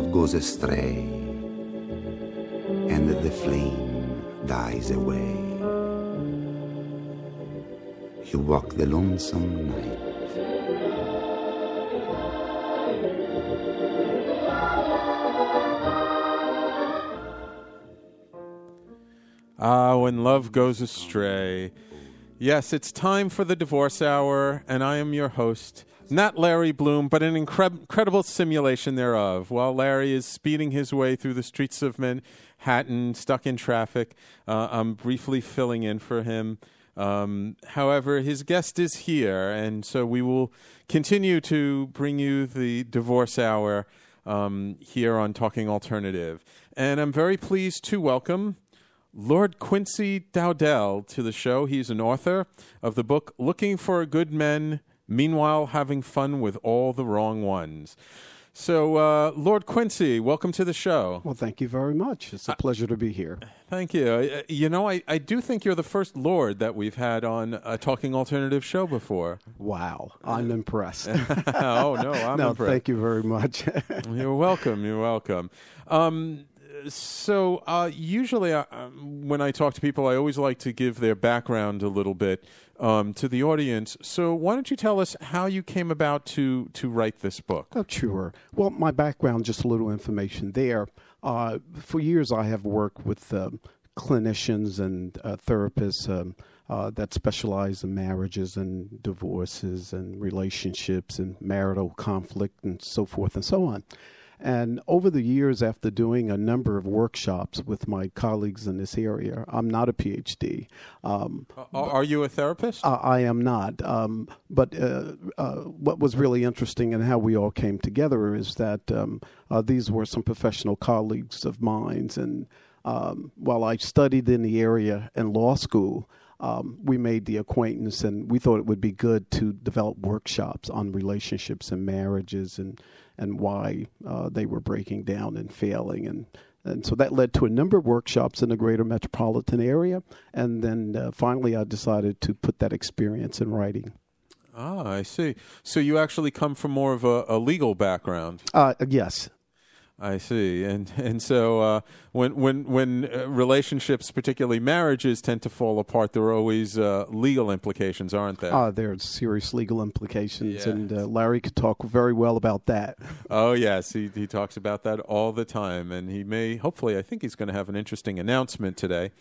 love goes astray and the flame dies away, you walk the lonesome night. Ah, when love goes astray. Yes, it's time for the Divorce Hour, and I am your host, not Larry Bloom, but an incredible simulation thereof. While Larry is speeding his way through the streets of Manhattan, stuck in traffic, I'm briefly filling in for him. However, his guest is here, and so we will continue to bring you the Divorce Hour here on Talking Alternative. And I'm very pleased to welcome Lord Quincy Dowdell to the show. He's an author of the book Looking for Good Men, Meanwhile Having Fun with All the Wrong Ones. So, Lord Quincy, welcome to the show. Well, thank you very much. It's a pleasure to be here. Thank you. I do think you're the first Lord that we've had on a Talking Alternative show before. Wow. I'm impressed. Oh, no, I'm impressed. Thank you very much. You're welcome. You're welcome. So usually when I talk to people, I always like to give their background a little bit to the audience. So why don't you tell us how you came about to write this book? Oh, sure. Well, my background, just a little information there. For years, I have worked with clinicians and therapists that specialize in marriages and divorces and relationships and marital conflict and so forth and so on. And over the years, after doing a number of workshops with my colleagues in this area, I'm not a PhD. Are you a therapist? I am not. But what was really interesting and how we all came together is that these were some professional colleagues of mine. And while I studied in the area in law school, we made the acquaintance, and we thought it would be good to develop workshops on relationships and marriages and why they were breaking down and failing. And so that led to a number of workshops in the greater metropolitan area. And then finally I decided to put that experience in writing. Ah, I see. So you actually come from more of a legal background. Yes. I see, and so when relationships, particularly marriages, tend to fall apart, there are always legal implications, aren't there? There are serious legal implications, yes. And Larry could talk very well about that. Oh yes, he talks about that all the time, and he may, hopefully, I think he's going to have an interesting announcement today.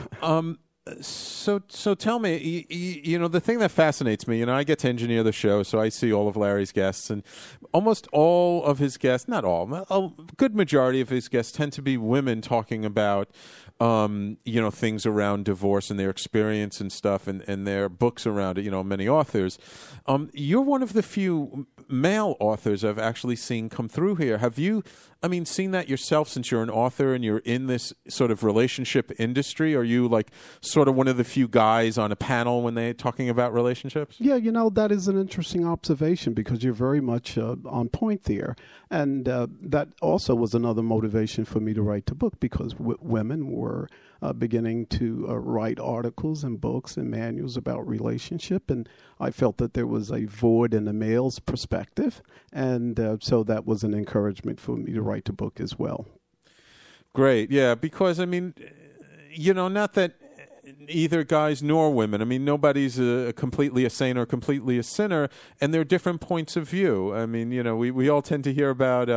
So tell me, you know, the thing that fascinates me, you know, I get to engineer the show, so I see all of Larry's guests, and almost all of his guests, not all, a good majority of his guests tend to be women talking about, you know, things around divorce and their experience and stuff, and their books around it, you know, many authors. You're one of the few male authors I've actually seen come through here. Have you, seen that yourself since you're an author and you're in this sort of relationship industry? Are you like sort of one of the few guys on a panel when they're talking about relationships? Yeah, you know, that is an interesting observation because you're very much on point there. And that also was another motivation for me to write the book because women were beginning to write articles and books and manuals about relationship. And I felt that there was a void in the male's perspective. And so that was an encouragement for me to write the book as well. Great. Yeah, because, you know, not that either guys nor women. Nobody's completely a saint or completely a sinner, and there are different points of view. You know, we all tend to hear about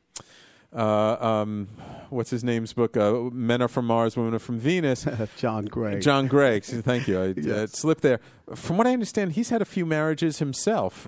what's his name's book? Men Are From Mars, Women Are From Venus. John Gray. John Gray. Thank you. I Yes. slipped there. From what I understand, he's had a few marriages himself.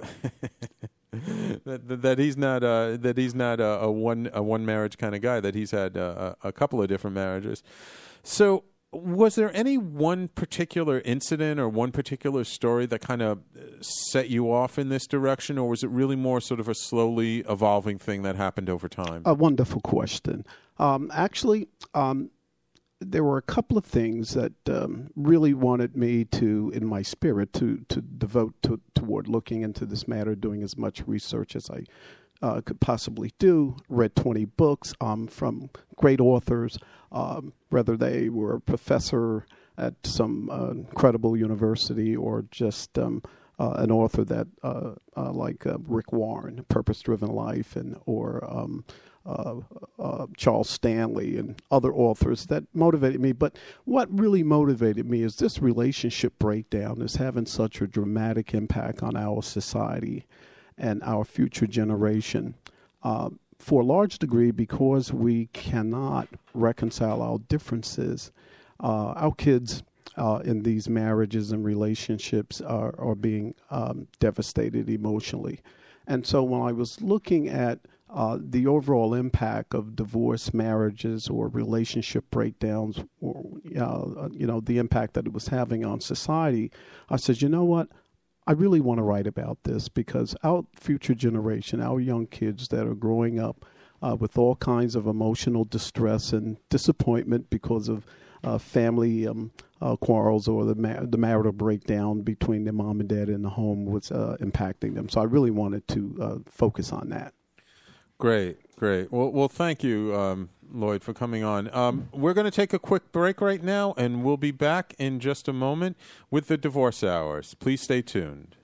that he's not a one marriage kind of guy. That he's had a couple of different marriages. So, was there any one particular incident or one particular story that kind of set you off in this direction, or was it really more sort of a slowly evolving thing that happened over time? A wonderful question. Actually, there were a couple of things that really wanted me to, in my spirit, to devote toward looking into this matter, doing as much research as I could possibly do. Read 20 books from great authors, whether they were a professor at some incredible university or just an author that like Rick Warren, Purpose Driven Life, or Charles Stanley and other authors that motivated me. But what really motivated me is this relationship breakdown is having such a dramatic impact on our society and our future generation. For a large degree, because we cannot reconcile our differences, our kids in these marriages and relationships are being devastated emotionally. And so when I was looking at the overall impact of divorce, marriages, or relationship breakdowns, or the impact that it was having on society, I said, you know what? I really want to write about this because our future generation, our young kids that are growing up with all kinds of emotional distress and disappointment because of family quarrels or the marital breakdown between their mom and dad in the home was impacting them. So I really wanted to focus on that. Great. Well, thank you, Lloyd, for coming on. We're going to take a quick break right now, and we'll be back in just a moment with the Divorce Hours. Please stay tuned.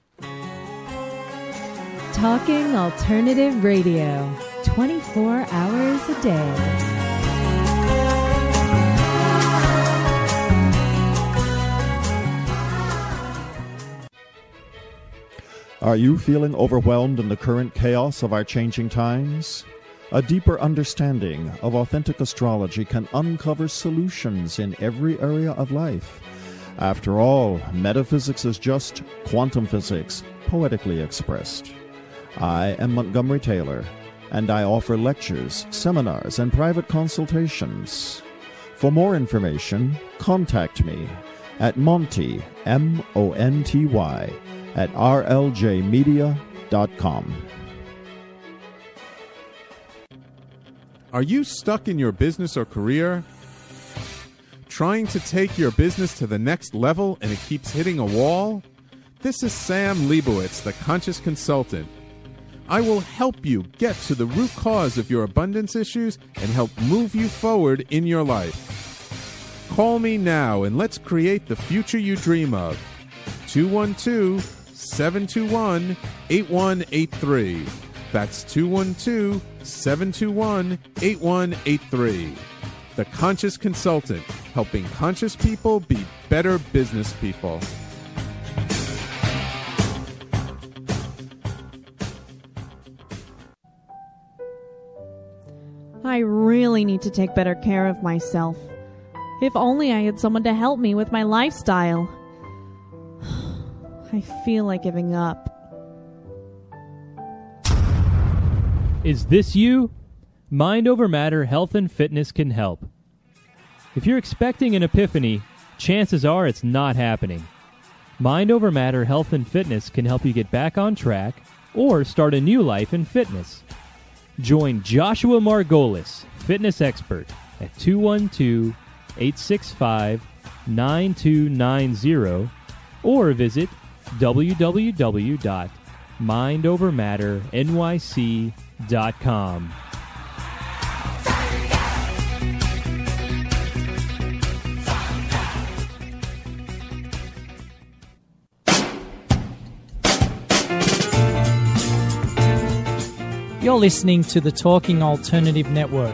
Talking Alternative Radio, 24 hours a day. Are you feeling overwhelmed in the current chaos of our changing times? A deeper understanding of authentic astrology can uncover solutions in every area of life. After all, metaphysics is just quantum physics, poetically expressed. I am Montgomery Taylor, and I offer lectures, seminars, and private consultations. For more information, contact me at Monty, M-O-N-T-Y, at rljmedia.com. Are you stuck in your business or career? Trying to take your business to the next level and it keeps hitting a wall? This is Sam Leibowitz, the Conscious Consultant. I will help you get to the root cause of your abundance issues and help move you forward in your life. Call me now and let's create the future you dream of. 212-721-8183. That's 212-721-8183. The Conscious Consultant, helping conscious people be better business people. I really need to take better care of myself. If only I had someone to help me with my lifestyle. I feel like giving up. Is this you? Mind Over Matter Health and Fitness can help. If you're expecting an epiphany, chances are it's not happening. Mind Over Matter Health and Fitness can help you get back on track or start a new life in fitness. Join Joshua Margolis, fitness expert, at 212-865-9290 or visit www.mindovermatternyc.com. You're listening to the Talking Alternative Network.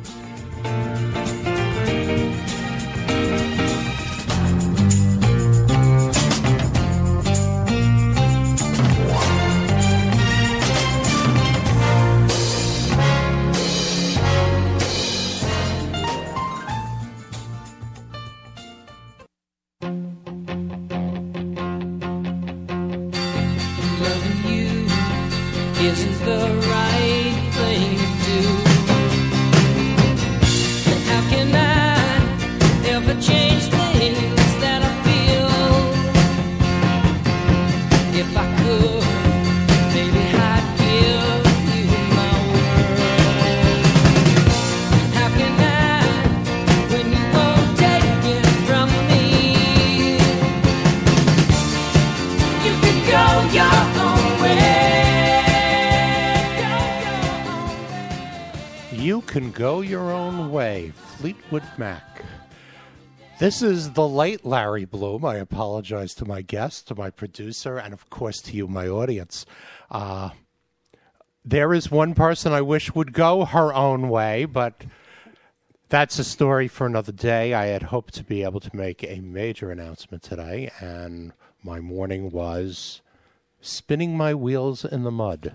Go Your Own Way, Fleetwood Mac. This is the late Larry Bloom. I apologize to my guest, to my producer, and of course to you, my audience. There is one person I wish would go her own way, but that's a story for another day. I had hoped to be able to make a major announcement today, and my morning was spinning my wheels in the mud.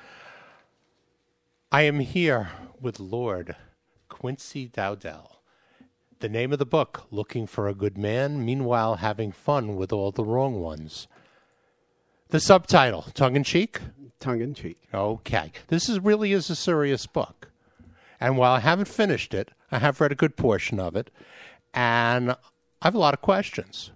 I am here with Lord Quincy Dowdell. The name of the book, Looking for a Good Man, Meanwhile Having Fun with All the Wrong Ones. The subtitle, tongue-in-cheek? Tongue-in-cheek. Okay. This really is a serious book. And while I haven't finished it, I have read a good portion of it, and I have a lot of questions.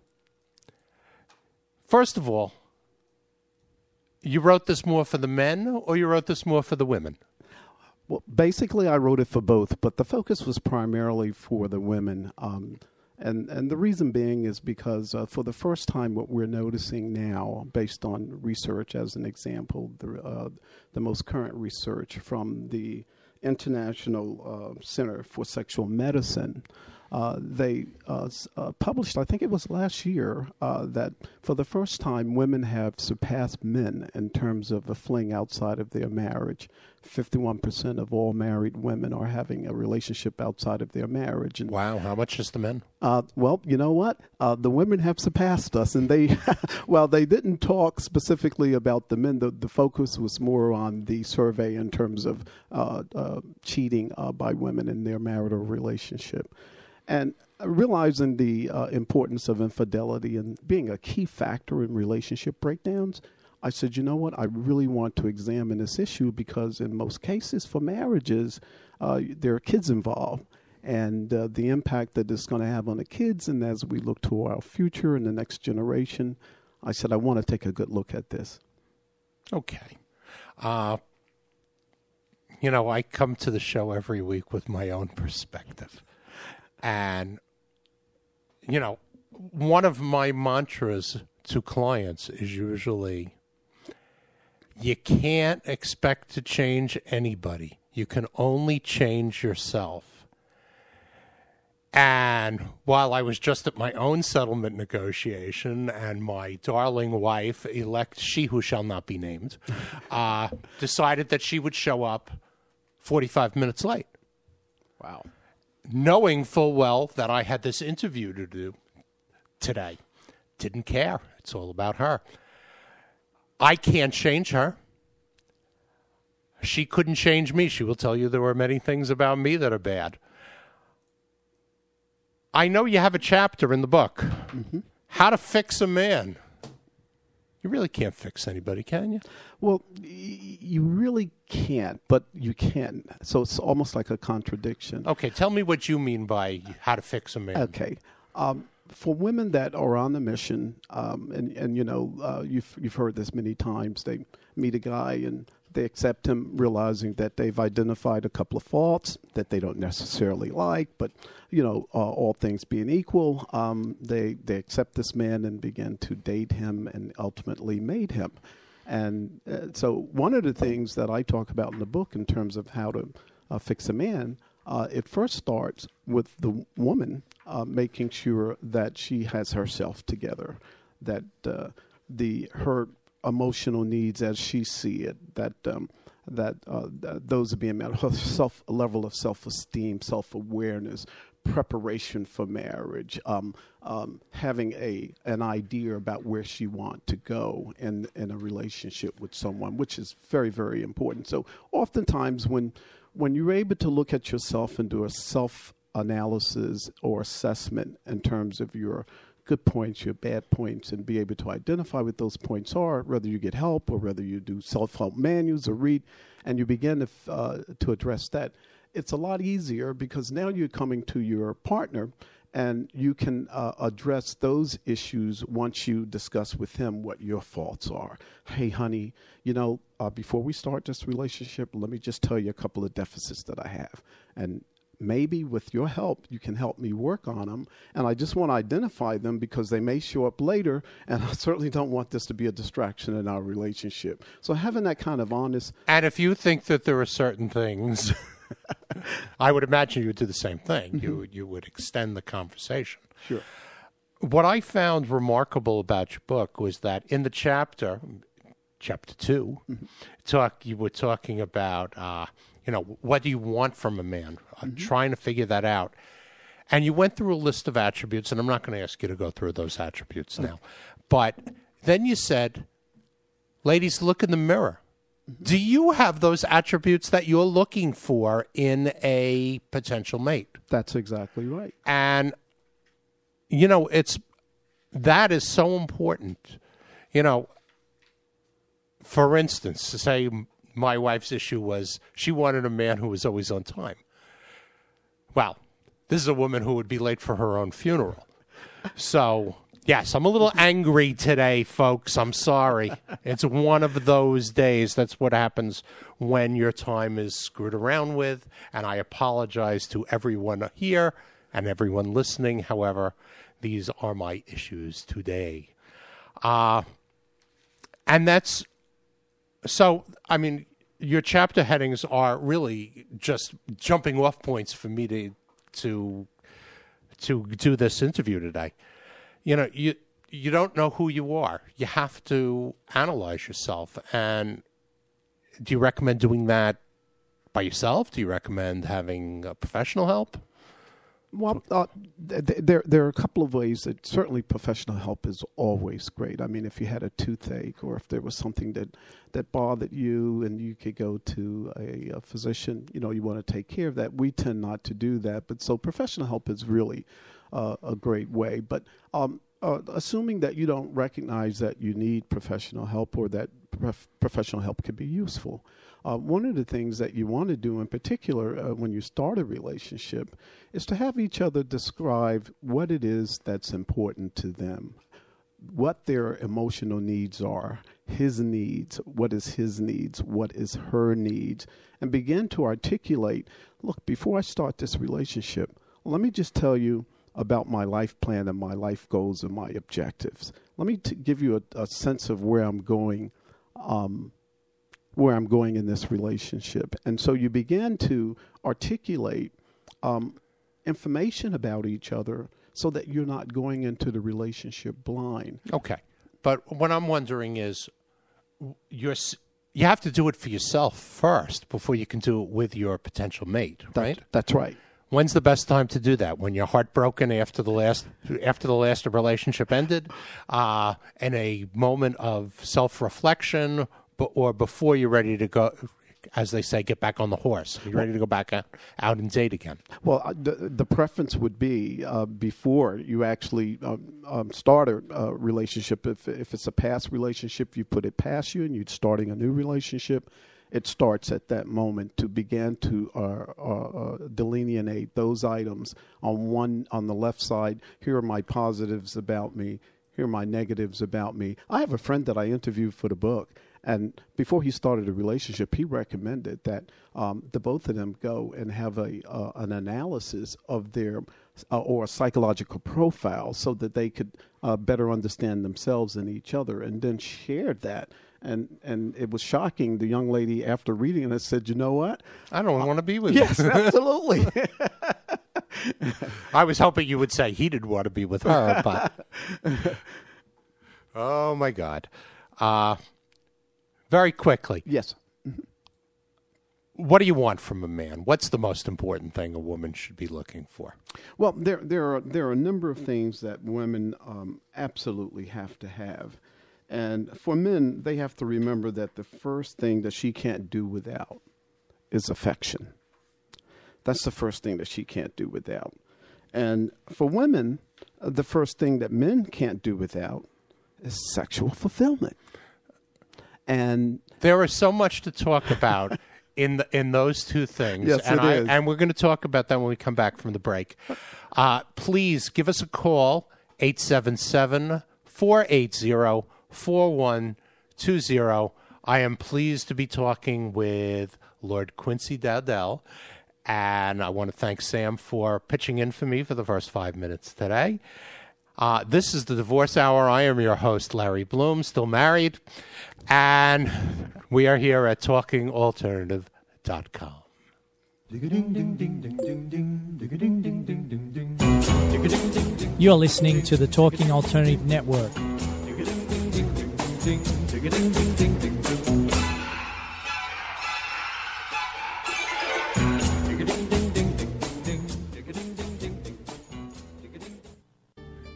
First of all, you wrote this more for the men, or you wrote this more for the women? Well, basically, I wrote it for both, but the focus was primarily for the women. And the reason being is because for the first time, what we're noticing now, based on research as an example, the most current research from the International Center for Sexual Medicine, they published, I think it was last year, that for the first time, women have surpassed men in terms of a fling outside of their marriage. 51% of all married women are having a relationship outside of their marriage. And, wow, how much is the men? Well, you know what? The women have surpassed us, and they, well, they didn't talk specifically about the men. The focus was more on the survey in terms of cheating by women in their marital relationship. And realizing the importance of infidelity and being a key factor in relationship breakdowns, I said, you know what, I really want to examine this issue because in most cases for marriages, there are kids involved. And the impact that it's going to have on the kids, and as we look to our future and the next generation, I said, I want to take a good look at this. Okay. You know, I come to the show every week with my own perspective. And, you know, one of my mantras to clients is usually, you can't expect to change anybody. You can only change yourself. And while I was just at my own settlement negotiation and my darling wife, elect she who shall not be named, decided that she would show up 45 minutes late. Wow. Knowing full well that I had this interview to do today. Didn't care. It's all about her. I can't change her. She couldn't change me. She will tell you there were many things about me that are bad. I know you have a chapter in the book. Mm-hmm. How to fix a man. You really can't fix anybody, can you? Well, you really can't, but you can. So it's almost like a contradiction. Okay, tell me what you mean by how to fix a man. Okay. For women that are on the mission, and you know, you've heard this many times, they meet a guy and they accept him, realizing that they've identified a couple of faults that they don't necessarily like, but, you know, all things being equal, they accept this man and begin to date him and ultimately mate him. And so one of the things that I talk about in the book in terms of how to fix a man, it first starts with the woman making sure that she has herself together, that her emotional needs as she see it, that those are being met, her level of self-esteem, self-awareness, preparation for marriage, having an idea about where she wants to go in a relationship with someone, which is very, very important. So oftentimes when you're able to look at yourself and do a self-analysis or assessment in terms of your good points, your bad points, and be able to identify what those points are, whether you get help or whether you do self-help manuals or read, and you begin to address that, it's a lot easier because now you're coming to your partner and you can address those issues once you discuss with him what your faults are. Hey, honey, you know, before we start this relationship, let me just tell you a couple of deficits that I have. And maybe with your help, you can help me work on them. And I just want to identify them because they may show up later. And I certainly don't want this to be a distraction in our relationship. So having that kind of honest. And if you think that there are certain things, I would imagine you would do the same thing. Mm-hmm. You would extend the conversation. Sure. What I found remarkable about your book was that in the chapter, chapter 2, you were talking about, what do you want from a man? Trying to figure that out. And you went through a list of attributes, and I'm not going to ask you to go through those attributes now. But then you said, ladies, look in the mirror. Do you have those attributes that you're looking for in a potential mate? That's exactly right. And, that is so important. For instance, say my wife's issue was she wanted a man who was always on time. Well, this is a woman who would be late for her own funeral. So, yes, I'm a little angry today, folks. I'm sorry. It's one of those days. That's what happens when your time is screwed around with. And I apologize to everyone here and everyone listening. However, these are my issues today. And that's... So, I mean, your chapter headings are really just jumping off points for me to do this interview today. You don't know who you are. You have to analyze yourself. And do you recommend doing that by yourself? Do you recommend having professional help? Well, there are a couple of ways that certainly professional help is always great. I mean, if you had a toothache or if there was something that bothered you and you could go to a physician, you want to take care of that. We tend not to do that. But so professional help is really a great way. But assuming that you don't recognize that you need professional help or that professional help could be useful, one of the things that you want to do in particular when you start a relationship is to have each other describe what it is that's important to them, what their emotional needs are, his needs, what is his needs, what is her needs, and begin to articulate, look, before I start this relationship, let me just tell you about my life plan and my life goals and my objectives. Let me give you a sense of where I'm going in this relationship. And so you begin to articulate information about each other so that you're not going into the relationship blind. Okay. But what I'm wondering is you have to do it for yourself first before you can do it with your potential mate, right? That's right. When's the best time to do that? When you're heartbroken after the last relationship ended, in a moment of self-reflection, or before you're ready to go, as they say, get back on the horse. You're ready to go back out and date again. Well, the preference would be before you actually start a relationship. If it's a past relationship, you put it past you and you're starting a new relationship. It starts at that moment to begin to delineate those items on the left side. Here are my positives about me. Here are my negatives about me. I have a friend that I interviewed for the book. And before he started a relationship, he recommended that the both of them go and have an analysis of their or a psychological profile so that they could better understand themselves and each other, and then shared that. And it was shocking. The young lady, after reading it, said, "You know what? I don't want to be with you." Yes, absolutely. I was hoping you would say he didn't want to be with her, but oh my God. Very quickly. Yes. What do you want from a man? What's the most important thing a woman should be looking for? Well, there are a number of things that women absolutely have to have. And for men, they have to remember that the first thing that she can't do without is affection. That's the first thing that she can't do without. And for women, the first thing that men can't do without is sexual fulfillment. And there is so much to talk about in those two things. Yes, and we're going to talk about that when we come back from the break. Please give us a call, 877-480-4120. I am pleased to be talking with Lord Quincy Dowdell, and I want to thank Sam for pitching in for me for the first 5 minutes today. This is the Divorce Hour. I am your host, Larry Bloom, still married, and we are here at TalkingAlternative.com. You're listening to the Talking Alternative Network.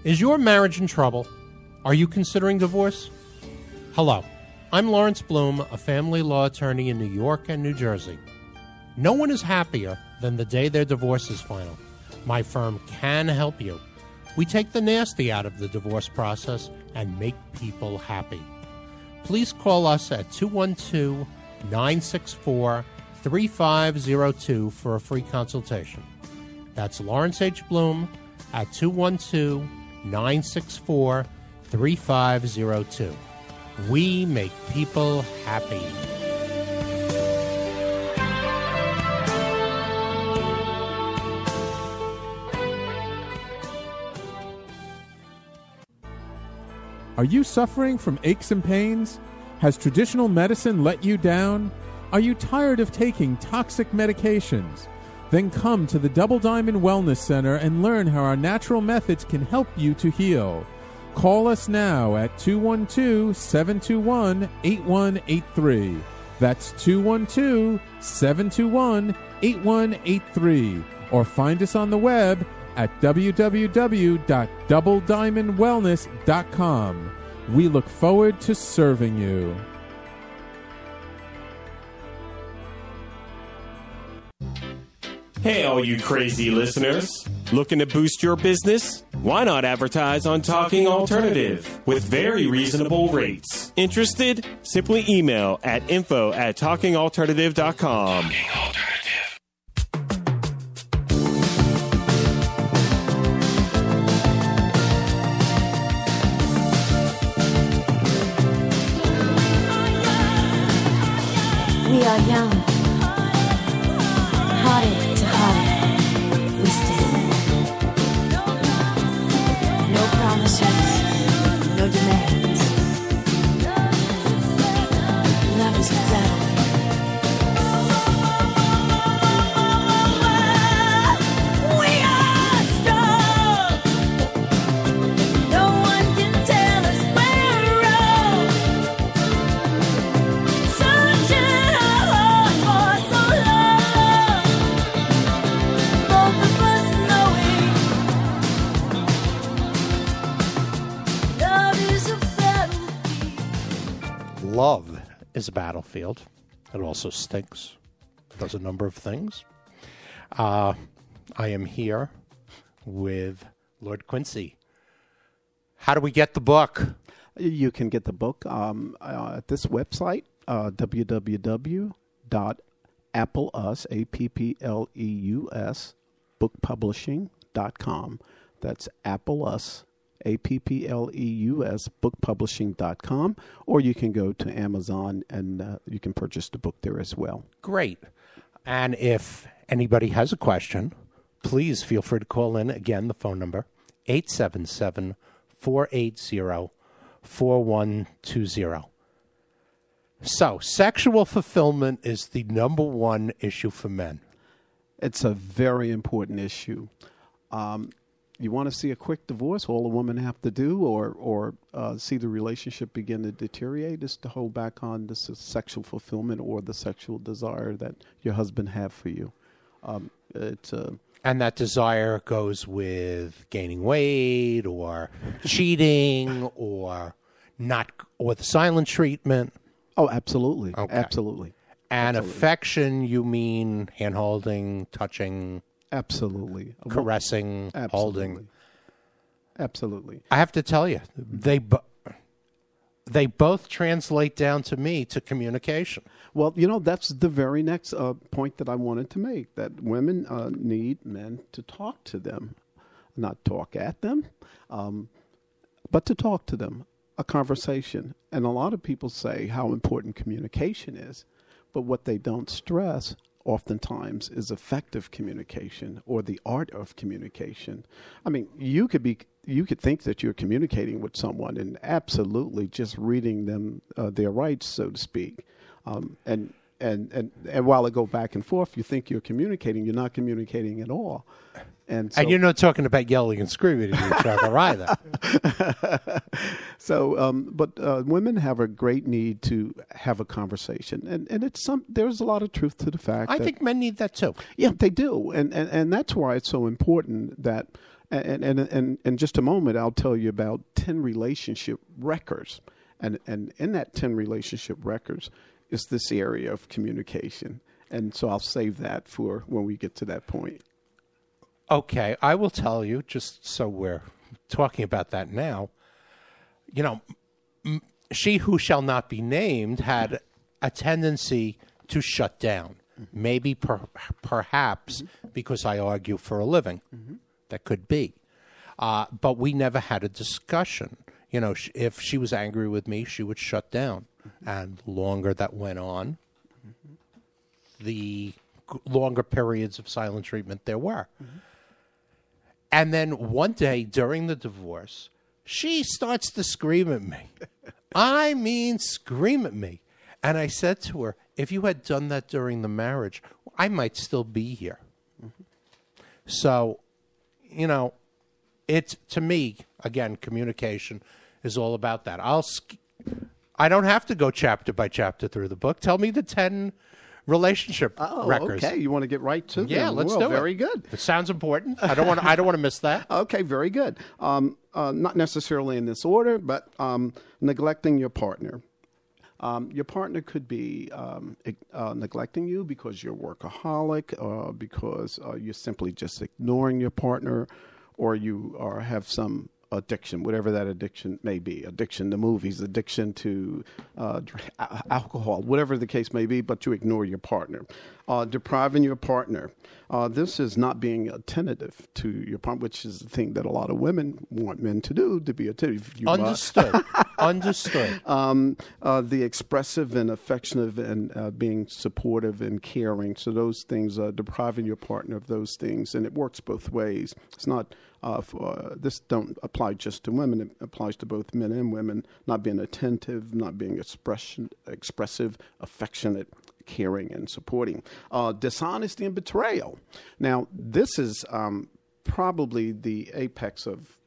Is your marriage in trouble? Are you considering divorce? Hello, I'm Lawrence Bloom, a family law attorney in New York and New Jersey. No one is happier than the day their divorce is final. My firm can help you. We take the nasty out of the divorce process and make people happy. Please call us at 212-964-3502 for a free consultation. That's Lawrence H. Bloom at 212-964-3502. We make people happy. Are you suffering from aches and pains? Has traditional medicine let you down? Are you tired of taking toxic medications? Then come to the Double Diamond Wellness Center and learn how our natural methods can help you to heal. Call us now at 212-721-8183. That's 212-721-8183. Or find us on the web at www.doublediamondwellness.com. We look forward to serving you. Hey, all you crazy listeners. Looking to boost your business? Why not advertise on Talking Alternative with very reasonable rates? Interested? Simply email at info@talkingalternative.com. Talking Alternative. We are young, hearted to heart, we stand. No promises, no demands. Love is a battlefield. We are strong. No one can tell us we're wrong. Searching our hearts for so long. Both of us knowing love is a battlefield. Love is a battlefield. It also stinks. Does a number of things. I am here with Lord Quincy. How do we get the book? You can get the book at this website, www.appleus, APPLEUS, bookpublishing.com. That's Appleus, APPLEUS, bookpublishing.com. Or you can go to Amazon and you can purchase the book there as well. Great. And if anybody has a question, please feel free to call in. Again, the phone number, 877-480-4120. So, sexual fulfillment is the number one issue for men. It's a very important issue. You want to see a quick divorce, all a woman have to do, or see the relationship begin to deteriorate, is to hold back on the sexual fulfillment or the sexual desire that your husband have for you. And that desire goes with gaining weight or cheating or the silent treatment. Oh, absolutely. Okay. Absolutely. And Absolutely. affection, you mean hand-holding, touching, Absolutely. caressing, Absolutely. holding. Absolutely. I have to tell you, they both translate down to me to communication. Well, that's the very next point that I wanted to make, that women need men to talk to them, not talk at them, but to talk to them, a conversation. And a lot of people say how important communication is, but what they don't stress oftentimes is effective communication or the art of communication. I mean, you could think that you're communicating with someone and absolutely just reading them their rights, so to speak. And while it go back and forth, you think you're communicating, you're not communicating at all. And you're not talking about yelling and screaming at each other either. But women have a great need to have a conversation, and there's a lot of truth to the fact. I think men need that too. Yeah, they do, and that's why it's so important that. And in just a moment, I'll tell you about 10 relationship records. And in that 10 relationship records is this area of communication. And so I'll save that for when we get to that point. Okay, I will tell you, just so we're talking about that now, you know, she who shall not be named had a tendency to shut down. Maybe perhaps because I argue for a living. That could be. But we never had a discussion. You know, if she was angry with me, she would shut down. And longer that went on, the longer periods of silent treatment there were. And then one day during the divorce, she starts to scream at me. I mean, scream at me. And I said to her, if you had done that during the marriage, I might still be here. So, you know, it's, to me, again, communication is all about that. I don't have to go chapter by chapter through the book. Tell me the 10 relationship records. Okay. You want to get right to them? Yeah, let's do it. Very good. It sounds important. I don't want to miss that. Okay, very good. Not necessarily in this order, but neglecting your partner. Your partner could be neglecting you because you're a workaholic, because you're simply just ignoring your partner, or you have some addiction, whatever that addiction may be, addiction to movies, addiction to alcohol, whatever the case may be, but you ignore your partner. Depriving your partner. This is not being attentive to your partner, which is the thing that a lot of women want men to do, to be attentive. Understood. Understood. The expressive and affectionate and being supportive and caring. So those things, depriving your partner of those things, and it works both ways. It's not this don't apply just to women. It applies to both men and women. Not being attentive, not being expressive, affectionate, caring, and supporting. Dishonesty and betrayal. Now, this is probably the apex of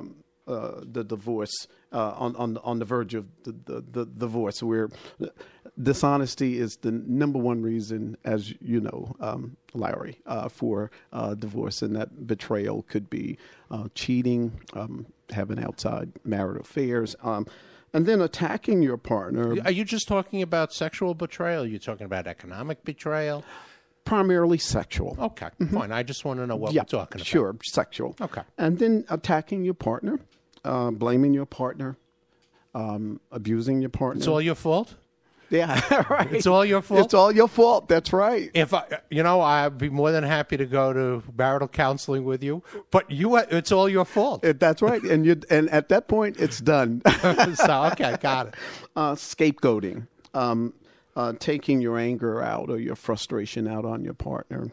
the divorce, on the verge of the divorce, where dishonesty is the number one reason, as you know, Larry, for divorce, and that betrayal could be cheating, having outside marital affairs, and then attacking your partner. Are you just talking about sexual betrayal? Are you talking about economic betrayal? Primarily sexual. Okay, fine. I just want to know what we're talking about. Sure, sexual. Okay. And then attacking your partner, blaming your partner, abusing your partner. It's all your fault? Yeah, right. It's all your fault? It's all your fault. That's right. If I'd be more than happy to go to marital counseling with you, but it's all your fault. That's right. And at that point, it's done. So, okay, got it. Scapegoating. Taking your anger out or your frustration out on your partner,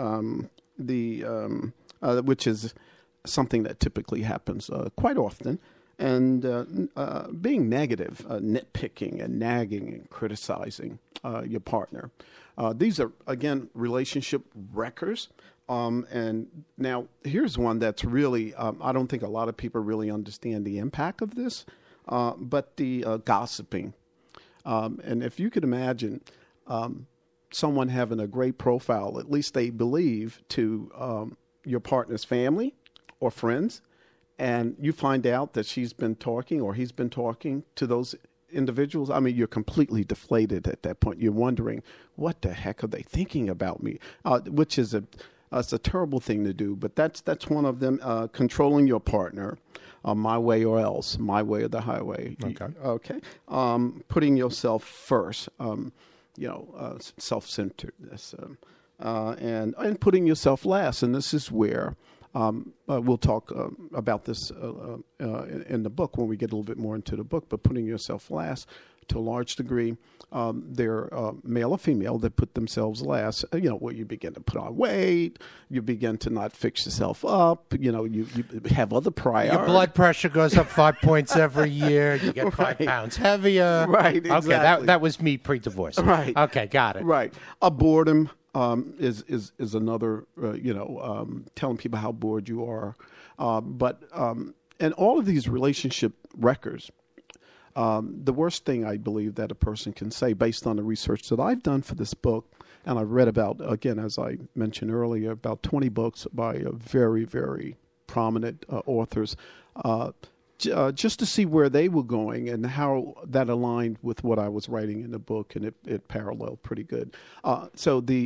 which is something that typically happens quite often, and being negative, nitpicking and nagging and criticizing your partner. These are, again, relationship wreckers. And now here's one that's really, I don't think a lot of people really understand the impact of this, but the gossiping. And if you could imagine someone having a great profile, at least they believe, to your partner's family or friends, and you find out that she's been talking or he's been talking to those individuals, I mean, you're completely deflated at that point. You're wondering, what the heck are they thinking about me? Which is it's a terrible thing to do, but that's one of them. Controlling your partner, my way or else, my way or the highway. Okay. Putting yourself first, self-centeredness, and putting yourself last. And this is where we'll talk about this in the book when we get a little bit more into the book. But putting yourself last, to a large degree, they're male or female that put themselves last. Where you begin to put on weight, you begin to not fix yourself up. You have other priorities. Your blood pressure goes up 5 points every year. You get 5 pounds heavier. Right. Exactly. Okay, that was me pre-divorce. Right. Okay, got it. Right. Boredom is another. Telling people how bored you are, and all of these relationship wreckers. The worst thing I believe that a person can say, based on the research that I've done for this book, and I've read about, again, as I mentioned earlier, about 20 books by very, very prominent authors, just to see where they were going and how that aligned with what I was writing in the book, and it paralleled pretty good. So the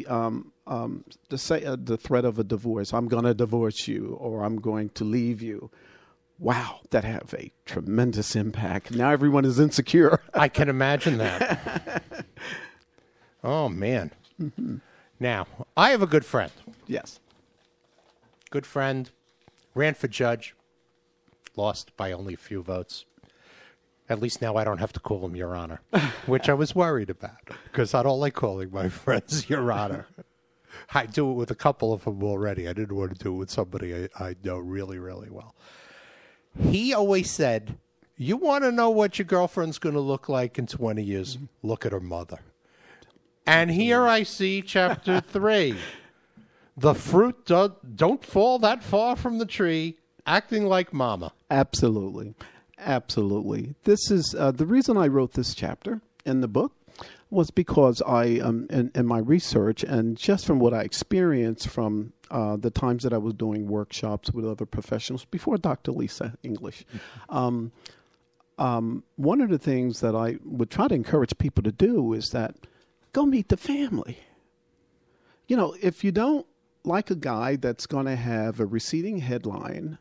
threat of a divorce, I'm going to divorce you, or I'm going to leave you. Wow, that have a tremendous impact. Now everyone is insecure. I can imagine that. Oh, man. Mm-hmm. Now, I have a good friend. Yes. Good friend, ran for judge, lost by only a few votes. At least now I don't have to call him Your Honor, which I was worried about, because I don't like calling my friends Your Honor. I do it with a couple of them already. I didn't want to do it with somebody I know really, really well. He always said, you want to know what your girlfriend's going to look like in 20 years? Look at her mother. And here I see chapter 3. The fruit don't fall that far from the tree, acting like mama. Absolutely. Absolutely. This is the reason I wrote this chapter in the book was because I, in my research and just from what I experienced from the times that I was doing workshops with other professionals before Dr. Lisa English, one of the things that I would try to encourage people to do is that go meet the family. You know, if you don't like a guy that's going to have a receding hairline,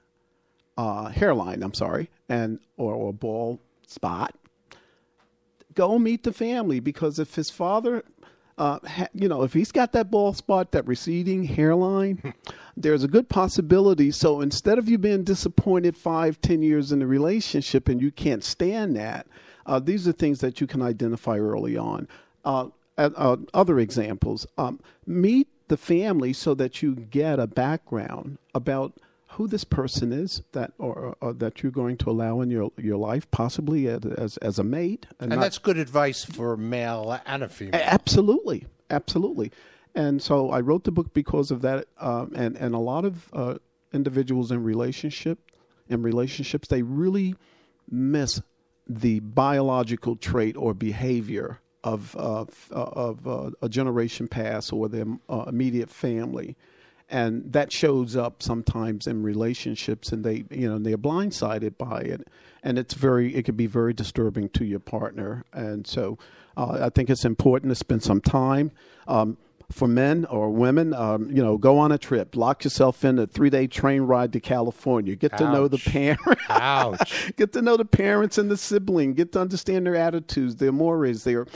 and or a bald spot, go meet the family, because if his father, if he's got that bald spot, that receding hairline, there's a good possibility. So instead of you being disappointed 5-10 years in the relationship and you can't stand that, these are things that you can identify early on. Other examples, meet the family so that you get a background about who this person is that or that you're going to allow in your life, possibly as a mate. And that's good advice for a male and a female. Absolutely. And so I wrote the book because of that. And a lot of individuals in relationships, they really miss the biological trait or behavior of a generation past or their immediate family. And that shows up sometimes in relationships, and they're blindsided by it, and it can be very disturbing to your partner. And so, I think it's important to spend some time. For men or women, go on a trip, lock yourself in a 3-day train ride to California. Get to know the parents. Ouch. Get to know the parents and the sibling. Get to understand their attitudes, their mores, their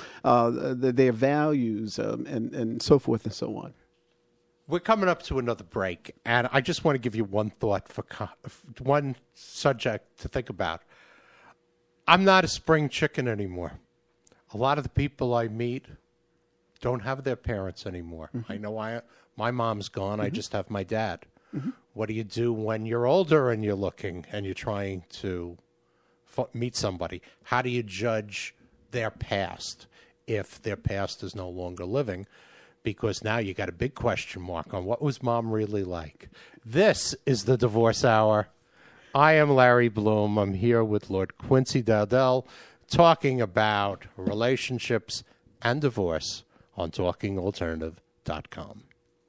values, and so forth and so on. We're coming up to another break, and I just want to give you one thought one subject to think about. I'm not a spring chicken anymore. A lot of the people I meet don't have their parents anymore. Mm-hmm. I know my mom's gone. Mm-hmm. I just have my dad. Mm-hmm. What do you do when you're older and you're looking and you're trying to meet somebody? How do you judge their past if their past is no longer living? Because now you got a big question mark on what was mom really like. This is the Divorce Hour. I am Larry Bloom. I'm here with Lord Quincy Dowdell talking about relationships and divorce on TalkingAlternative.com.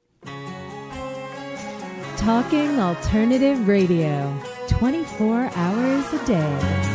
Talking Alternative Radio, 24 hours a day.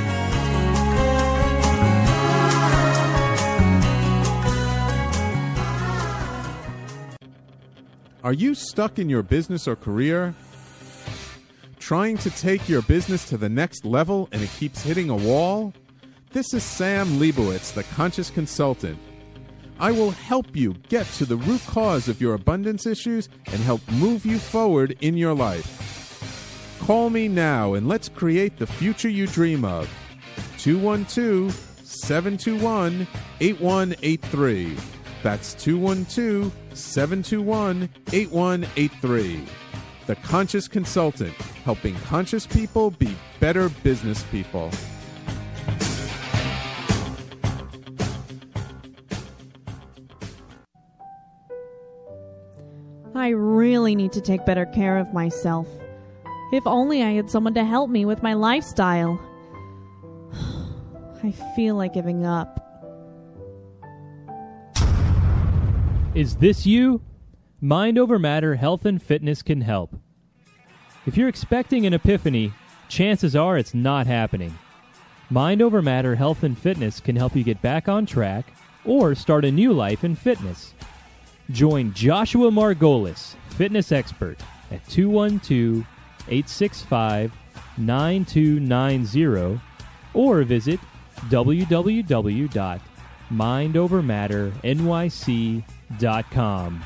Are you stuck in your business or career? Trying to take your business to the next level and it keeps hitting a wall? This is Sam Leibowitz, the Conscious Consultant. I will help you get to the root cause of your abundance issues and help move you forward in your life. Call me now and let's create the future you dream of. 212-721-8183. That's 212-721-8183. The Conscious Consultant, helping conscious people be better business people. I really need to take better care of myself. If only I had someone to help me with my lifestyle. I feel like giving up. Is this you? Mind Over Matter Health and Fitness can help. If you're expecting an epiphany, chances are it's not happening. Mind Over Matter Health and Fitness can help you get back on track or start a new life in fitness. Join Joshua Margolis, fitness expert, at 212-865-9290 or visit www.mindovermatternyc.com.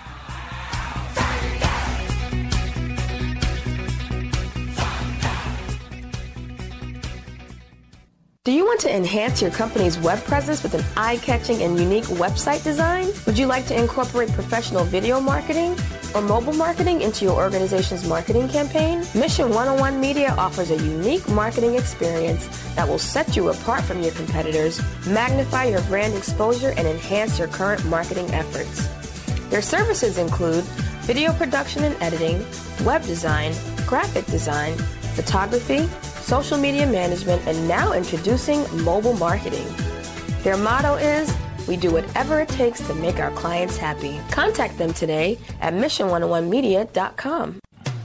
Do you want to enhance your company's web presence with an eye-catching and unique website design? Would you like to incorporate professional video marketing or mobile marketing into your organization's marketing campaign? Mission 101 Media offers a unique marketing experience that will set you apart from your competitors, magnify your brand exposure, and enhance your current marketing efforts. Their services include video production and editing, web design, graphic design, photography, social media management, and now introducing mobile marketing. Their motto is, we do whatever it takes to make our clients happy. Contact them today at mission101media.com.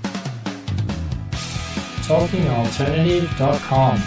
TalkingAlternative.com.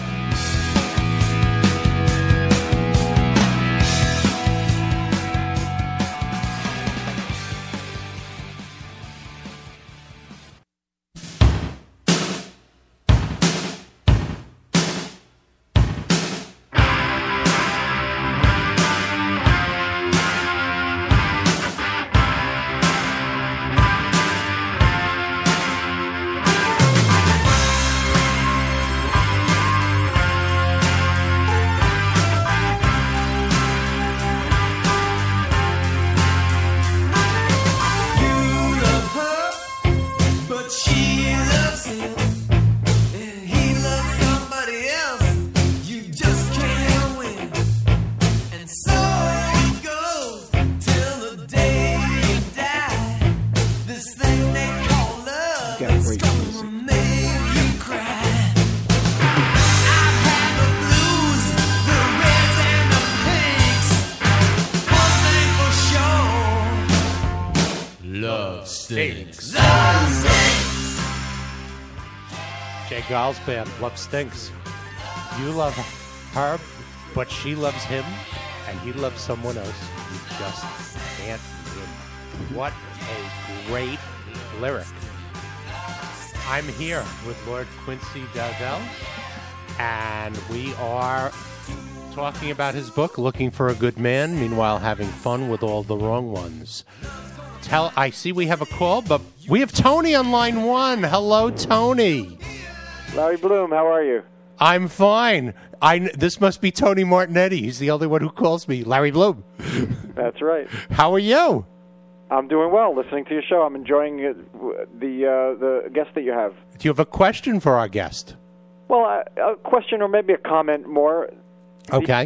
Giles Band, Love Stinks. You love her, but she loves him, and he loves someone else. You just can't win. What a great lyric. I'm here with Lord Quincy Dowdell, and we are talking about his book, Looking for a Good Man, meanwhile having fun with all the wrong ones. I see we have a call, but we have Tony on line one. Hello, Tony. Larry Bloom, how are you? I'm fine. This must be Tony Martignetti. He's the only one who calls me Larry Bloom. That's right. How are you? I'm doing well, listening to your show. I'm enjoying the guest that you have. Do you have a question for our guest? Well, a question or maybe a comment more. Okay.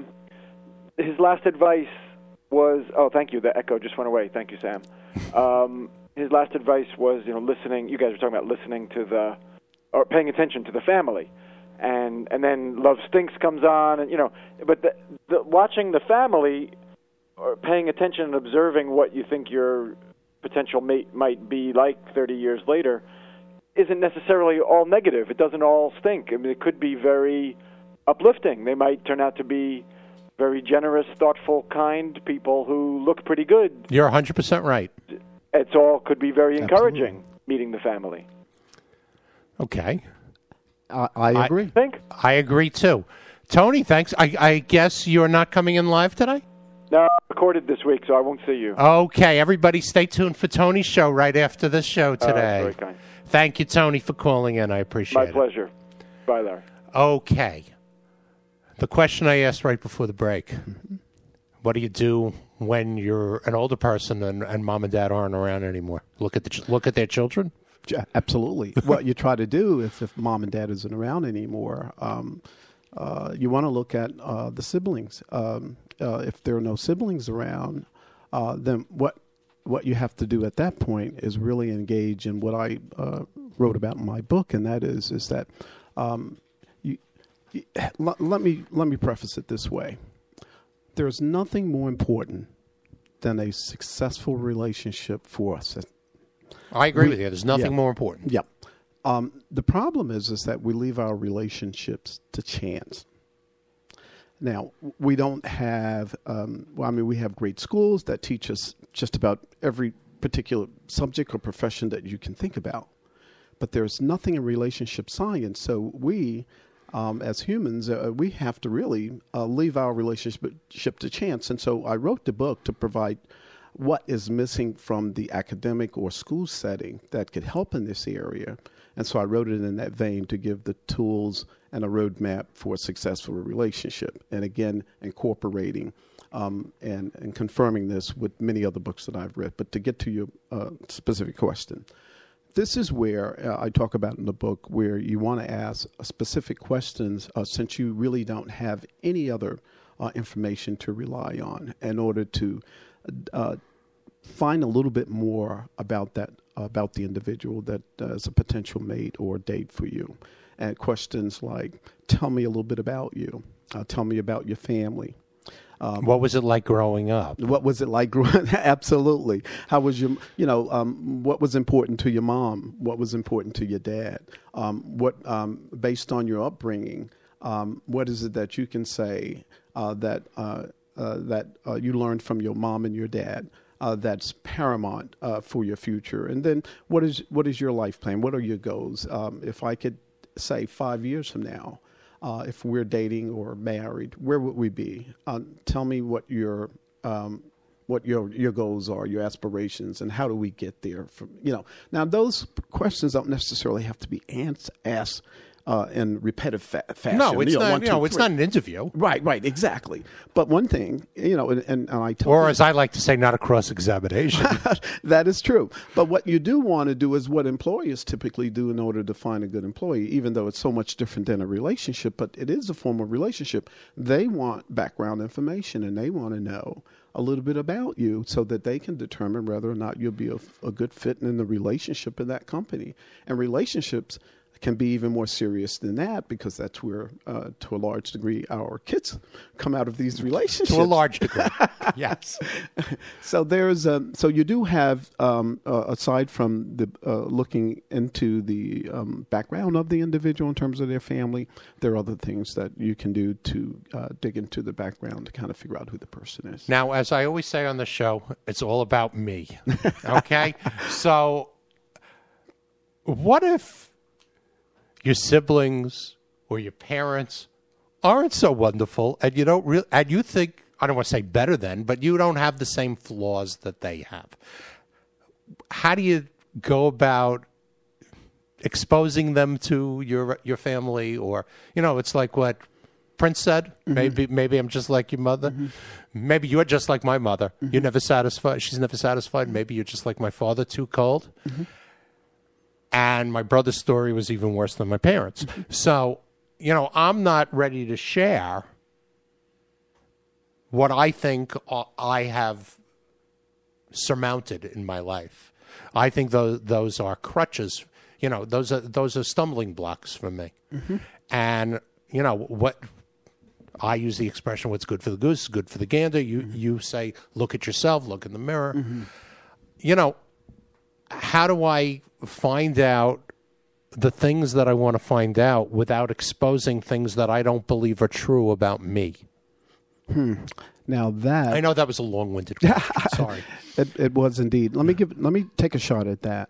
His last advice was... Oh, thank you. The echo just went away. Thank you, Sam. His last advice was, listening. You guys were talking about listening to or paying attention to the family. And then Love Stinks comes on, and but the watching the family, or paying attention and observing what you think your potential mate might be like 30 years later, isn't necessarily all negative. It doesn't all stink. I mean, it could be very uplifting. They might turn out to be very generous, thoughtful, kind people who look pretty good. You're 100% right. It's all could be very encouraging, meeting the family. Okay. I agree. I agree, too. Tony, thanks. I guess you're not coming in live today? No, I recorded this week, so I won't see you. Okay, everybody stay tuned for Tony's show right after this show today. Very kind. Thank you, Tony, for calling in. I appreciate it. My pleasure. Bye, Larry. Okay. The question I asked right before the break. What do you do when you're an older person and mom and dad aren't around anymore? Look at their children? Absolutely. What you try to do if mom and dad isn't around anymore, you want to look at the siblings. If there are no siblings around, then what you have to do at that point is really engage in what I wrote about in my book, and that is that let me preface it this way: there's nothing more important than a successful relationship for us. I agree with you. There's nothing more important. Yep. The problem is that we leave our relationships to chance. Now, we don't have, we have great schools that teach us just about every particular subject or profession that you can think about. But there's nothing in relationship science. So we, as humans, we have to really leave our relationship to chance. And so I wrote the book to provide what is missing from the academic or school setting that could help in this area. And so I wrote it in that vein to give the tools and a roadmap for a successful relationship. And again, incorporating and confirming this with many other books that I've read. But to get to your specific question, this is where I talk about in the book where you want to ask specific questions since you really don't have any other information to rely on in order to find a little bit more about that, about the individual that is a potential mate or date for you. And questions like, tell me a little bit about you. Tell me about your family. What was it like growing up? What was it like growing? Absolutely. How was your, what was important to your mom? What was important to your dad? Based on your upbringing, what is it that you can say that you learned from your mom and your dad? That's paramount for your future. And then what is your life plan? What are your goals? If I could say 5 years from now, if we're dating or married, where would we be? Tell me what your goals are, your aspirations, and how do we get there? Now those questions don't necessarily have to be asked in repetitive fashion. No, it's not. It's not an interview. Right, exactly. But one thing, and I tell or as I like to say, not a cross-examination. That is true. But what you do want to do is what employers typically do in order to find a good employee, even though it's so much different than a relationship, but it is a form of relationship. They want background information, and they want to know a little bit about you so that they can determine whether or not you'll be a good fit in the relationship in that company. And relationships can be even more serious than that because that's where, to a large degree, our kids come out of these relationships. To a large degree, yes. So so you do have, aside from the looking into the background of the individual in terms of their family, there are other things that you can do to dig into the background to kind of figure out who the person is. Now, as I always say on the show, it's all about me. Okay, so what if your siblings or your parents aren't so wonderful, and you don't and you think, I don't want to say better than, but you don't have the same flaws that they have? How do you go about exposing them to your family? Or it's like what Prince said. Mm-hmm. Maybe I'm just like your mother. Mm-hmm. Maybe you're just like my mother. Mm-hmm. You're never satisfied. She's never satisfied. Maybe you're just like my father, too cold. Mm-hmm. And my brother's story was even worse than my parents. So, I'm not ready to share what I think I have surmounted in my life. I think those are crutches. Those are stumbling blocks for me. Mm-hmm. And, what I use the expression, what's good for the goose is good for the gander. You say, look at yourself, look in the mirror. Mm-hmm. How do I find out the things that I want to find out without exposing things that I don't believe are true about me? Now that I know that was a long-winded question. Sorry, it was indeed. Let me take a shot at that.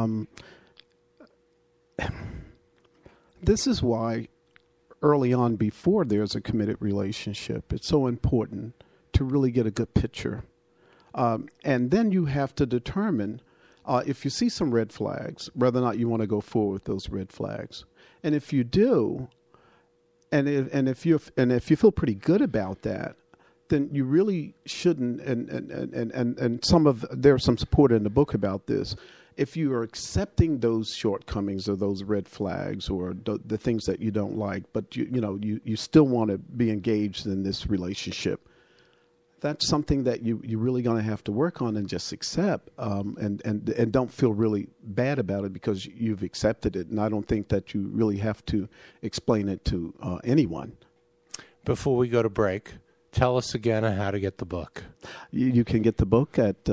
This is why early on, before there's a committed relationship, it's so important to really get a good picture, and then you have to determine. If you see some red flags, whether or not you want to go forward with those red flags, and if you do, and if you feel pretty good about that, then you really shouldn't. And there's some support in the book about this. If you are accepting those shortcomings or those red flags or the things that you don't like, but you still want to be engaged in this relationship, that's something that you're really going to have to work on and just accept, and don't feel really bad about it because you've accepted it. And I don't think that you really have to explain it to anyone. Before we go to break, Tell us again how to get the book. You can get the book at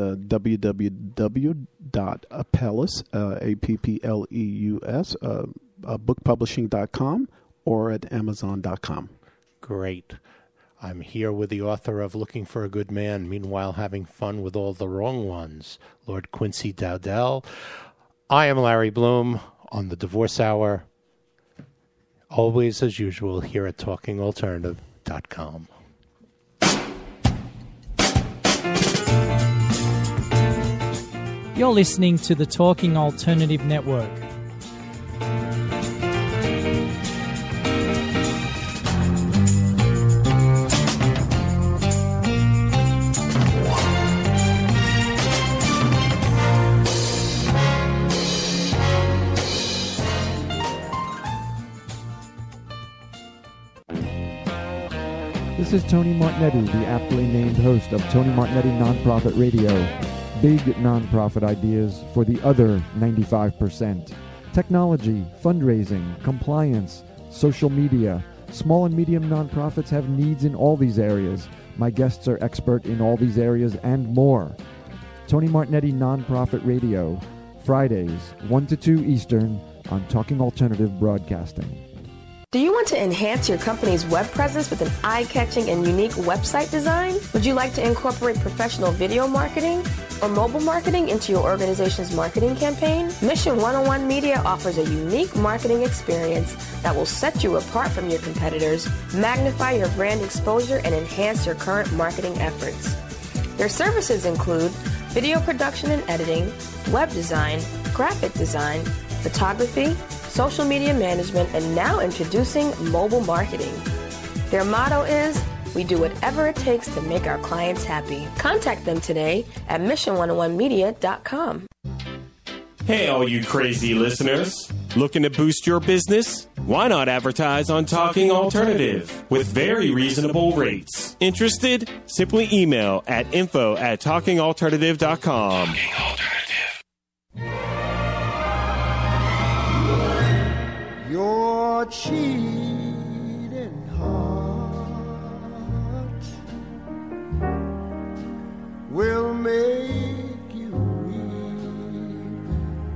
www.appelleus, APPLEUS, bookpublishing.com or at amazon.com. Great. I'm here with the author of Looking for a Good Man, Meanwhile Having Fun with All the Wrong Ones, Lord Quincy Dowdell. I am Larry Bloom on the Divorce Hour, always as usual here at TalkingAlternative.com. You're listening to the Talking Alternative Network. This is Tony Martignetti, the aptly named host of Tony Martignetti Nonprofit Radio. Big nonprofit ideas for the other 95%. Technology, fundraising, compliance, social media. Small and medium nonprofits have needs in all these areas. My guests are expert in all these areas and more. Tony Martignetti Nonprofit Radio, Fridays, 1 to 2 Eastern on Talking Alternative Broadcasting. Do you want to enhance your company's web presence with an eye-catching and unique website design? Would you like to incorporate professional video marketing or mobile marketing into your organization's marketing campaign? Mission 101 Media offers a unique marketing experience that will set you apart from your competitors, magnify your brand exposure, and enhance your current marketing efforts. Their services include video production and editing, web design, graphic design, photography, social media management, and now introducing mobile marketing. Their motto is, we do whatever it takes to make our clients happy. Contact them today at mission101media.com. Hey, all you crazy listeners. Looking to boost your business? Why not advertise on Talking Alternative with very reasonable rates? Interested? Simply email at info@talkingalternative.com. Talking Alternative. Your cheating heart will make you weep.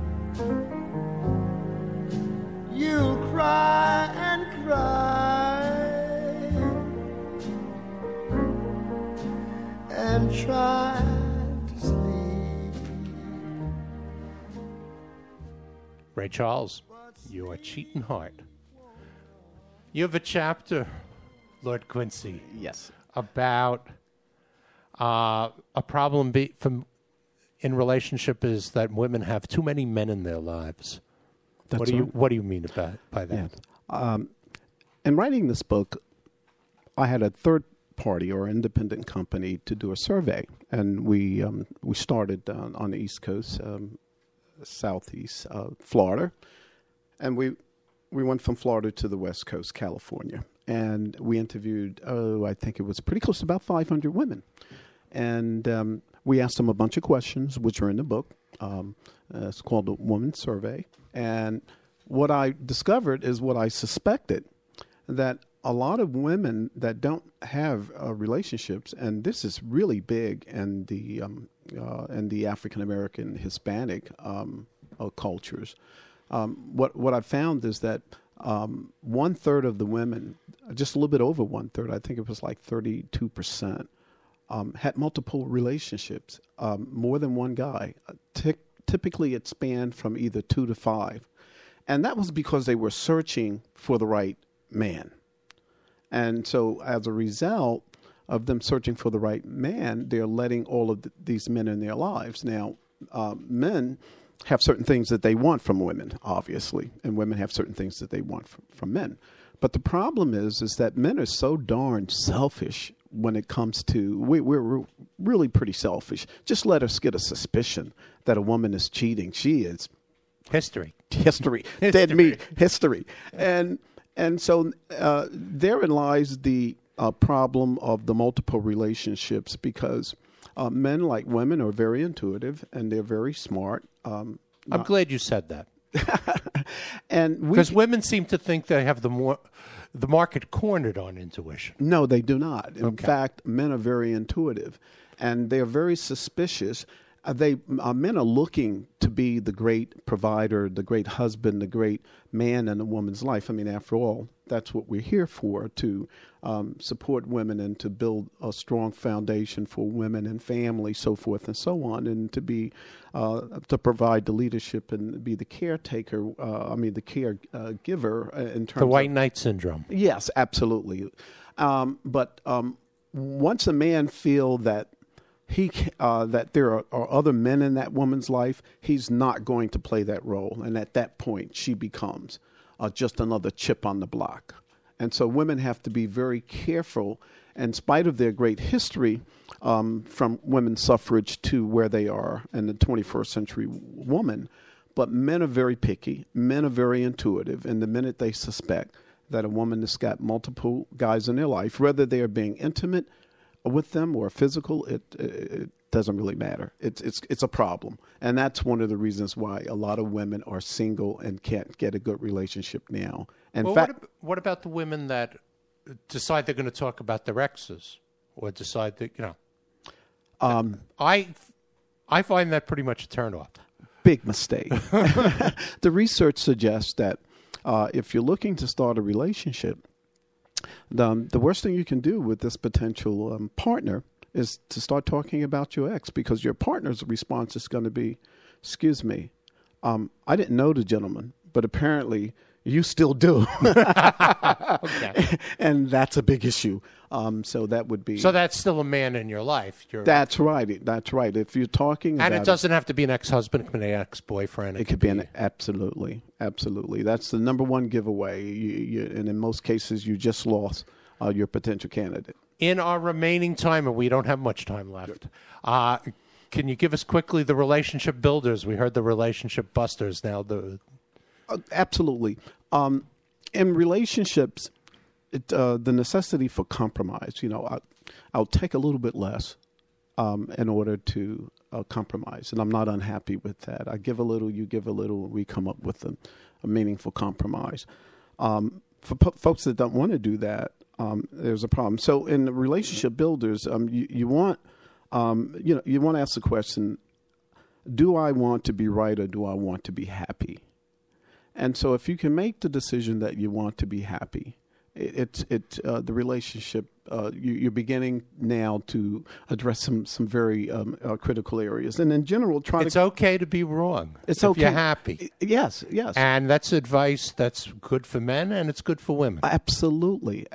You'll cry and cry and try to sleep. Ray Charles, Your Cheating Heart. You have a chapter, Lord Quincy. Yes. About a problem in relationship is that women have too many men in their lives. That's What do you mean by that? Yeah. In writing this book, I had a third party or independent company to do a survey, and we started on the East Coast, Southeast Florida, and we went from Florida to the West Coast, California, and we interviewed I think it was pretty close to about 500 women, and we asked them a bunch of questions, which are in the book. It's called the Woman Survey, and what I discovered is what I suspected, that a lot of women that don't have relationships, and this is really big in the African American Hispanic cultures. What I found is that 1/3 of the women, just a little bit over 1/3, I think it was like 32%, had multiple relationships, more than one guy. Typically, it spanned from either 2 to 5, and that was because they were searching for the right man. And so as a result of them searching for the right man, they're letting all of these men in their lives. Now, men have certain things that they want from women, obviously, and women have certain things that they want from men. But the problem is that men are so darn selfish when it comes to, we're really pretty selfish. Just let us get a suspicion that a woman is cheating. She is. History. Dead meat. History. And so therein lies the problem of the multiple relationships, because men, like women, are very intuitive and they're very smart. I'm glad you said that. And because women seem to think they have the the market cornered on intuition. No, they do not. In Okay. fact, men are very intuitive, and they are very suspicious. Men are looking to be the great provider, the great husband, the great man in a woman's life. I mean, after all, that's what we're here for, to support women and to build a strong foundation for women and family, so forth and so on, and to be to provide the leadership and be the caretaker. The caregiver in terms The white of, knight syndrome. Yes, absolutely. But once a man feel that that there are other men in that woman's life, he's not going to play that role. And at that point, she becomes just another chip on the block. And so women have to be very careful, in spite of their great history, from women's suffrage to where they are in the 21st century woman. But men are very picky. Men are very intuitive. And the minute they suspect that a woman has got multiple guys in their life, whether they are being intimate with them or physical, it doesn't really matter. It's a problem, and that's one of the reasons why a lot of women are single and can't get a good relationship now. In fact, what about the women that decide they're going to talk about their exes, or decide that I find that pretty much a turnoff. Big mistake. The research suggests that if you're looking to start a relationship, the worst thing you can do with this potential partner is to start talking about your ex, because your partner's response is going to be, "Excuse me, I didn't know the gentleman, but apparently you still do." Okay. And that's a big issue. So that would be. So that's still a man in your life. That's right. That's right. If you're talking and about it doesn't have to be an ex-husband, it could be an ex-boyfriend. It could be absolutely. That's the number one giveaway. And in most cases, you just lost your potential candidate. In our remaining time, and we don't have much time left, can you give us quickly the relationship builders? We heard the relationship busters. Now absolutely. In relationships, the necessity for compromise. I'll take a little bit less in order to compromise, and I'm not unhappy with that. I give a little, you give a little, and we come up with a meaningful compromise. For folks that don't want to do that, there's a problem. So in the relationship builders, you want to ask the question: do I want to be right, or do I want to be happy? And so if you can make the decision that you want to be happy, the relationship, you're beginning now to address some very critical areas. And in general, it's okay to be wrong. It's if okay. You're happy. Yes. And that's advice that's good for men and it's good for women. Absolutely.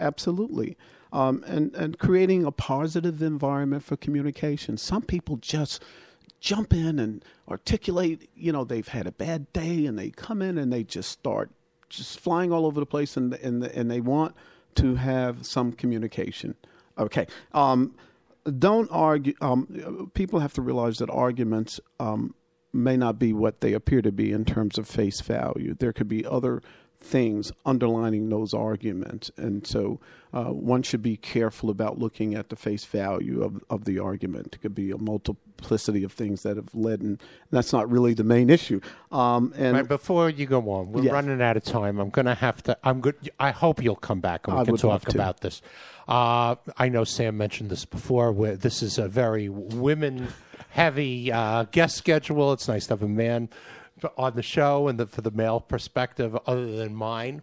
And creating a positive environment for communication. Some people just jump in and articulate, they've had a bad day, and they come in and they just start just flying all over the place, and they want to have some communication. Okay. Don't argue. People have to realize that arguments may not be what they appear to be in terms of face value. There could be other things underlining those arguments. And so one should be careful about looking at the face value of the argument. It could be a multiplicity of things that have led, and that's not really the main issue. Right, before you go on, we're running out of time. I'm going to have to, I hope you'll come back and we can talk about this. I know Sam mentioned this before, where this is a very women-heavy guest schedule. It's nice to have a man on the show and for the male perspective other than mine.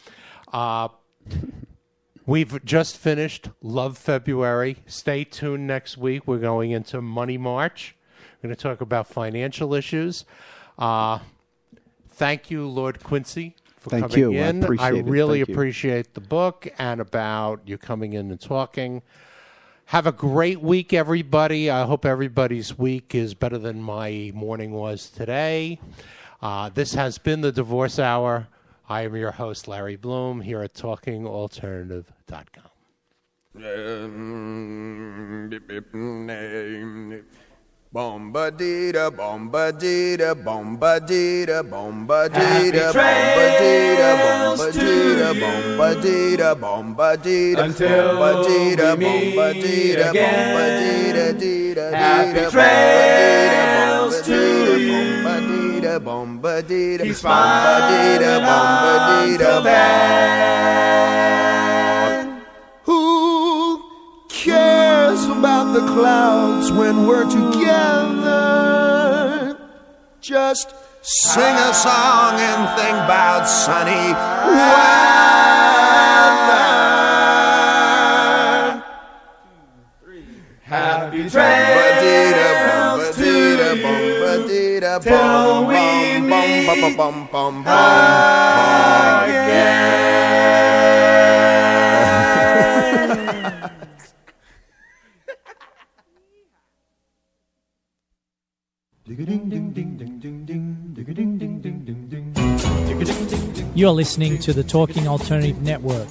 We've just finished Love February. Stay tuned next week. We're going into Money March. We're going to talk about financial issues. Thank you, Lord Quincy, for coming in. I really appreciate the book and about you coming in and talking. Have a great week, everybody. I hope everybody's week is better than my morning was today. This has been the Divorce Hour. I am your host, Larry Bloom, here at TalkingAlternative.com. Bomba-dee-da, bomba-dee-da, bomba-dee-da, bomba-dee-da, bomba-dee-da, bomba-dee-da, bomba-dee-da, bomba-dee-da, Until bomba-dee-da, we meet bomba-dee-da, again. bomba-dee-da, Happy trails to you. bomba-dee-da, bomba-dee-da, Keep smiling bomba-dee-da, bomba-dee-da, until then. when we're together. Just sing a song and think about sunny weather. Happy trails to you till we meet again. You're listening to the Talking Alternative Network.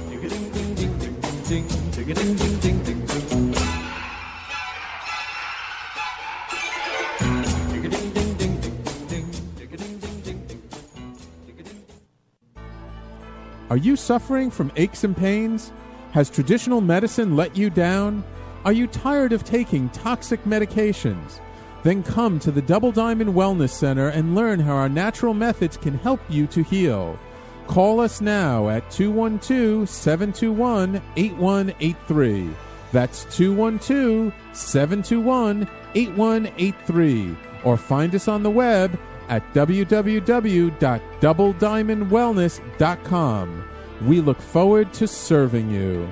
Are you suffering from aches and pains? Has traditional medicine let you down? Are you tired of taking toxic medications? Then come to the Double Diamond Wellness Center and learn how our natural methods can help you to heal. Call us now at 212-721-8183. That's 212-721-8183. Or find us on the web at www.doublediamondwellness.com. We look forward to serving you.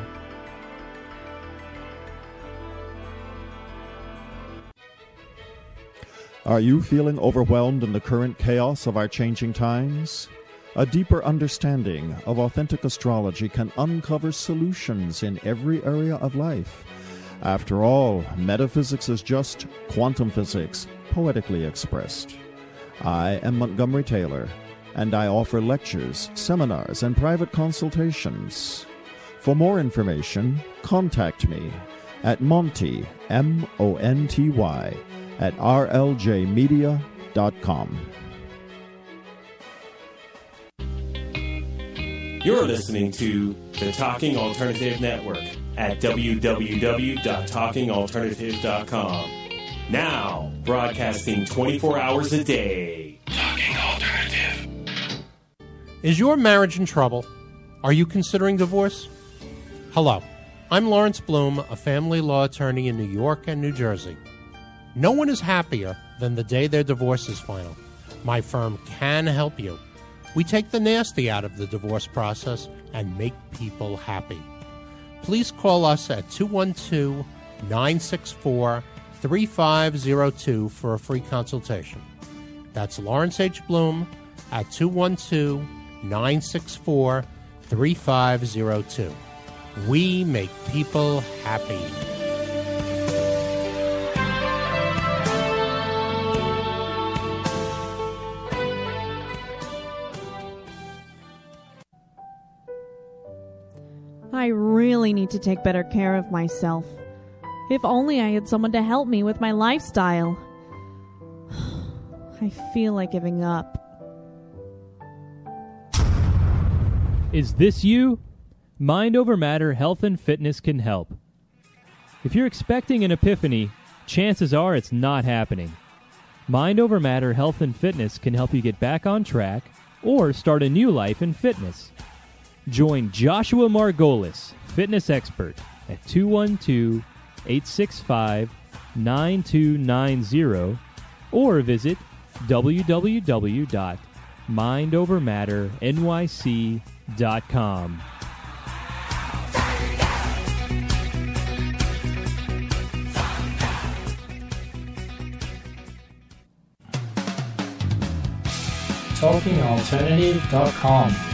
Are you feeling overwhelmed in the current chaos of our changing times? A deeper understanding of authentic astrology can uncover solutions in every area of life. After all, metaphysics is just quantum physics, poetically expressed. I am Montgomery Taylor, and I offer lectures, seminars, and private consultations. For more information, contact me at Monty, M-O-N-T-Y, at rljmedia.com. You're listening to the Talking Alternative Network at www.talkingalternative.com. Now, broadcasting 24 hours a day. Talking Alternative. Is your marriage in trouble? Are you considering divorce? Hello, I'm Lawrence Bloom, a family law attorney in New York and New Jersey. No one is happier than the day their divorce is final. My firm can help you. We take the nasty out of the divorce process and make people happy. Please call us at 212-964-3502 for a free consultation. That's Lawrence H. Bloom at 212-964-3502. We make people happy. I really need to take better care of myself. If only I had someone to help me with my lifestyle. I feel like giving up. Is this you? Mind Over Matter Health and Fitness can help. If you're expecting an epiphany, chances are it's not happening. Mind Over Matter Health and Fitness can help you get back on track or start a new life in fitness. Join Joshua Margolis, fitness expert, at 212-865-9290 or visit www.mindovermatternyc.com. TalkingAlternative.com